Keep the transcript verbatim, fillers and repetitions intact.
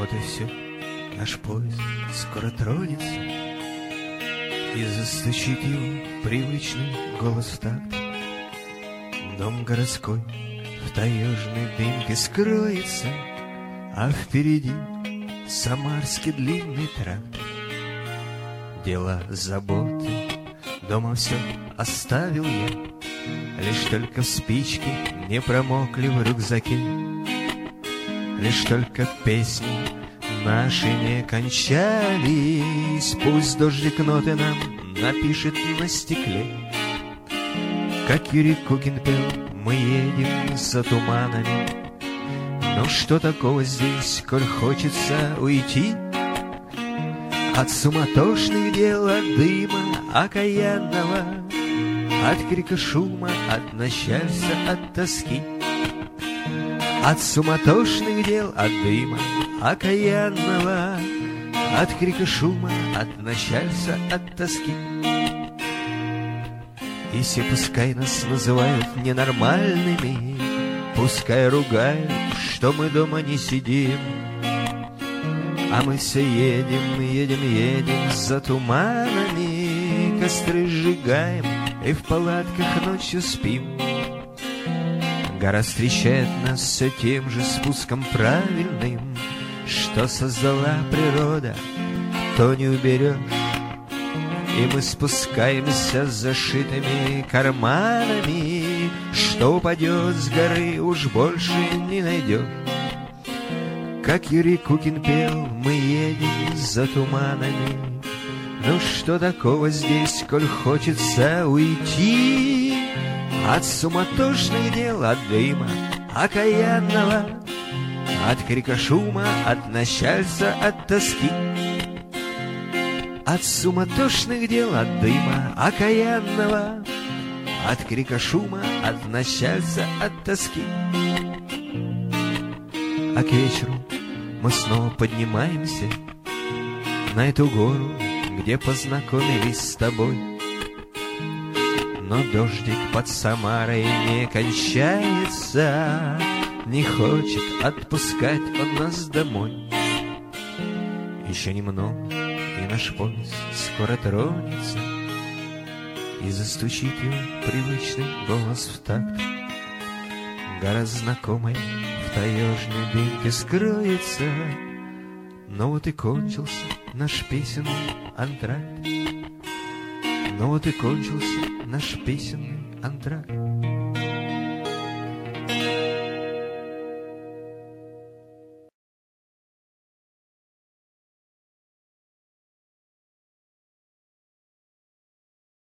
Вот и все, наш поезд скоро тронется, и застучит его привычный голос в такт. Дом городской в таежной дымке скроется, а впереди самарский длинный тракт. Дела, заботы, дома все оставил я, лишь только спички не промокли в рюкзаке, лишь только песни наши не кончались. Пусть дождик ноты нам напишет на стекле. Как Юрий Кукин пел, мы едем за туманами. Но что такого здесь, коль хочется уйти от суматошных дел, от дыма окаянного, от крика шума, от начальства, от тоски. От суматошных дел, от дыма окаянного, от крика шума, от начальства, от тоски. И все пускай нас называют ненормальными, пускай ругают, что мы дома не сидим, а мы все едем, едем, едем за туманами, костры сжигаем и в палатках ночью спим. Гора встречает нас все тем же спуском правильным, что создала природа, то не уберешь. И мы спускаемся с зашитыми карманами, что упадет с горы, уж больше не найдешь. Как Юрий Кукин пел, мы едем за туманами. Ну что такого здесь, коль хочется уйти от суматошных дел, от дыма окаянного, от крика шума, от начальства, от тоски. От суматошных дел, от дыма окаянного, от крика шума, от начальства, от тоски. А к вечеру мы снова поднимаемся на эту гору, где познакомились с тобой. Но дождик под Самарой не кончается, не хочет отпускать он нас домой. Еще немного, и наш поезд скоро тронется, и застучит его привычный голос в такт. Гора знакомая в таежной дымке скроется, но вот и кончился наш песенный антракт. Но вот и кончился наш песенный антракт.